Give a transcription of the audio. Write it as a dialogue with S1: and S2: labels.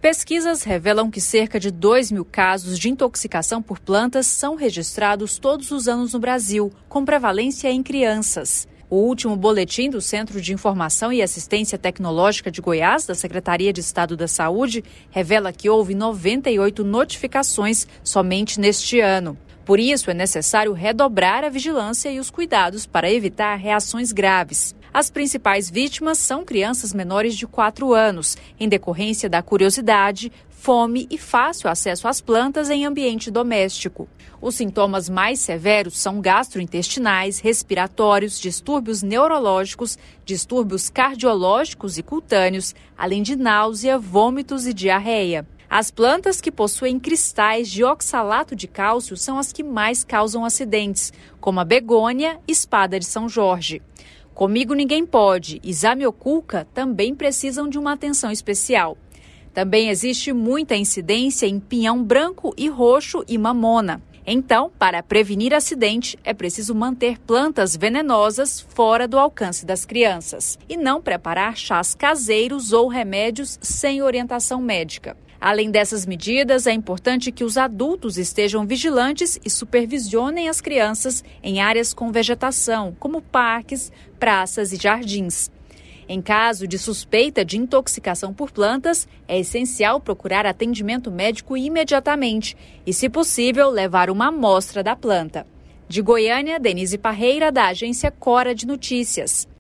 S1: Pesquisas revelam que cerca de 2.000 casos de intoxicação por plantas são registrados todos os anos no Brasil, com prevalência em crianças. O último boletim do Centro de Informação e Assistência Tecnológica de Goiás, da Secretaria de Estado da Saúde, revela que houve 98 notificações somente neste ano. Por isso, é necessário redobrar a vigilância e os cuidados para evitar reações graves. As principais vítimas são crianças menores de 4 anos, em decorrência da curiosidade, fome e fácil acesso às plantas em ambiente doméstico. Os sintomas mais severos são gastrointestinais, respiratórios, distúrbios neurológicos, distúrbios cardiológicos e cutâneos, além de náusea, vômitos e diarreia. As plantas que possuem cristais de oxalato de cálcio são as que mais causam acidentes, como a begônia e espada de São Jorge. Comigo Ninguém Pode e Zamioculca também precisam de uma atenção especial. Também existe muita incidência em pinhão branco e roxo e mamona. Então, para prevenir acidente, é preciso manter plantas venenosas fora do alcance das crianças e não preparar chás caseiros ou remédios sem orientação médica. Além dessas medidas, é importante que os adultos estejam vigilantes e supervisionem as crianças em áreas com vegetação, como parques, praças e jardins. Em caso de suspeita de intoxicação por plantas, é essencial procurar atendimento médico imediatamente e, se possível, levar uma amostra da planta. De Goiânia, Denise Parreira, da agência Cora de Notícias.